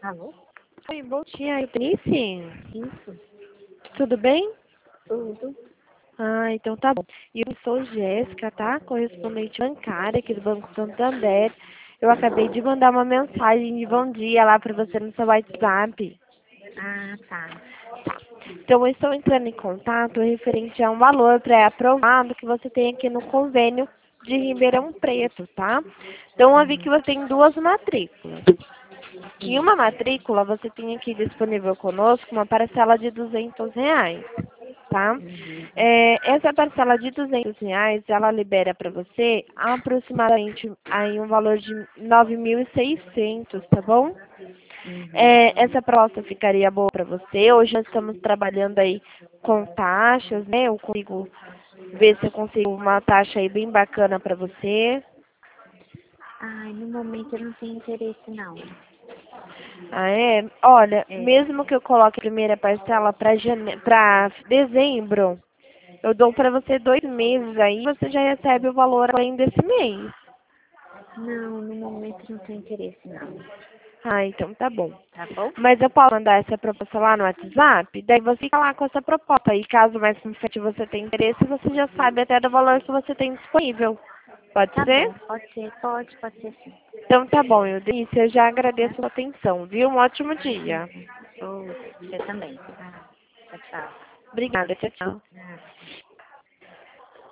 Alô? Oi, bom dia, Eunice. Isso, Tudo bem? tudo. Ah, então tá bom. Eu sou Jéssica, tá? Correspondente bancária aqui do Banco Santander. Eu acabei de mandar uma mensagem de bom dia lá para você no seu WhatsApp. Ah, tá. Então, eu estou entrando em contato referente a um valor pré-aprovado que você tem aqui no convênio de Ribeirão Preto, tá? Então, eu vi que você tem duas matrículas. Em uma matrícula, você tem aqui disponível conosco uma parcela de R$ 200, tá? Uhum. Essa parcela de R$ 200, ela libera para você aproximadamente aí um valor de 9.600, tá bom? Uhum. Essa proposta ficaria boa para você. Hoje nós estamos trabalhando aí com taxas, né? Eu consigo ver se eu consigo uma taxa aí bem bacana para você. Ai, no momento eu não tenho interesse, não. Ah, é? Olha, É. mesmo que eu coloque a primeira parcela para dezembro, eu dou para você 2 meses aí, você já recebe o valor além desse mês. Não, no momento eu não tenho interesse, não. Ah, então tá bom. Tá bom? Mas eu posso mandar essa proposta lá no WhatsApp? Daí você fica lá com essa proposta. E caso mais pra frente você tenha interesse, você já sabe até do valor que você tem disponível. Pode Tá ser? bom, pode ser, pode ser sim. Então tá bom, Eudenice. Eu já agradeço a Tá? sua atenção, viu? Um ótimo dia. Uhum. Você também. Tá? Tchau, tchau. Obrigada. Tchau, tchau.